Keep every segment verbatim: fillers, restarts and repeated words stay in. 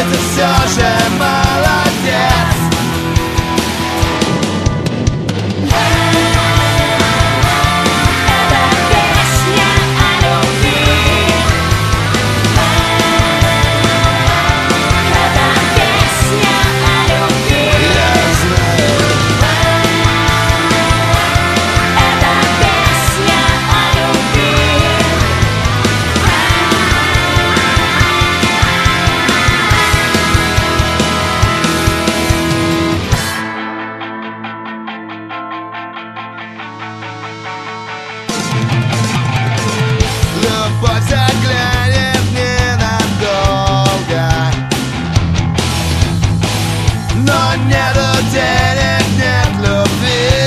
ты все же молодец. Любовь заглянет ненадолго, но нету денег, нет любви.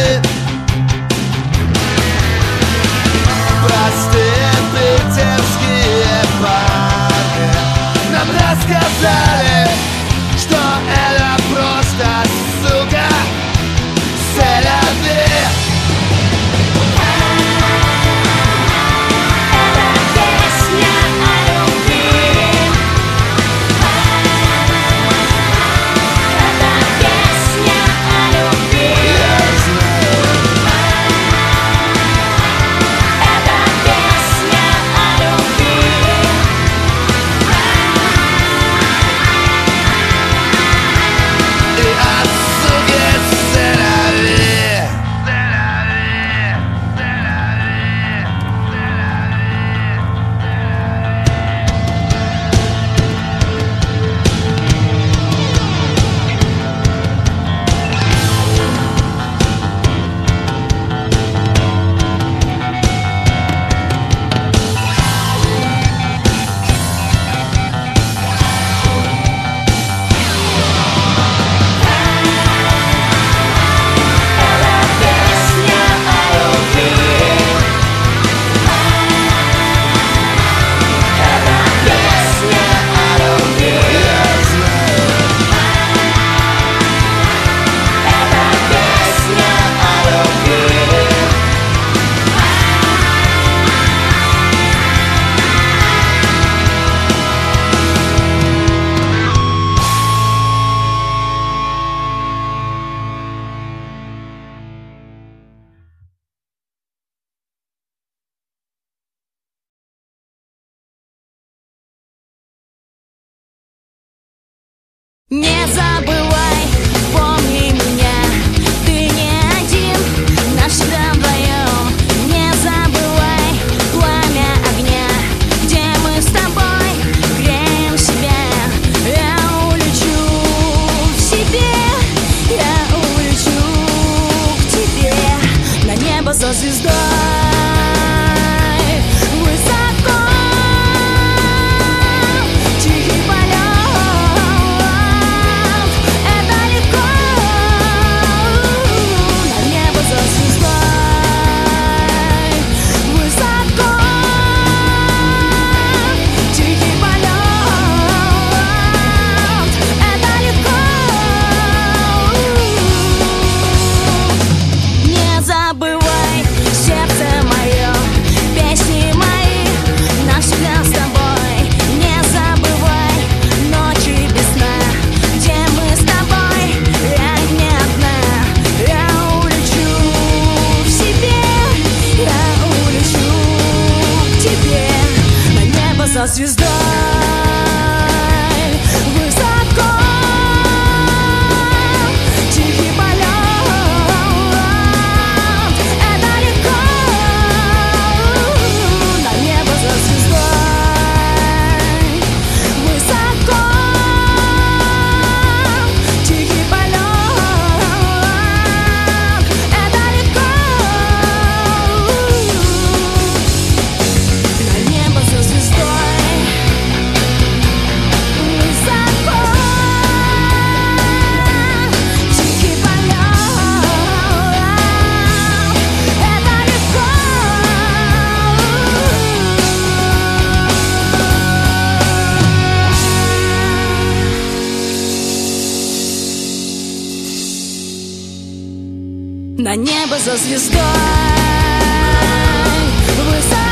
Простые питерские парни нам рассказали, что это просто, сука, селяви. Не забывай, помни меня, ты не один, навсегда вдвоем. Не забывай пламя огня, где мы с тобой греем себя. Я улечу к себе, я улечу к тебе, на небо за звездой. За звездой высоко, тихий полет, это легко, на небо за звездой высоко, тихий полет, это легко, на небо за звездой. На небо за звездой высоко.